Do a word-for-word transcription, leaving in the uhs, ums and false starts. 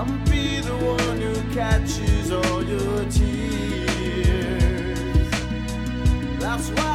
I'm be the one who catches all your tears. That's why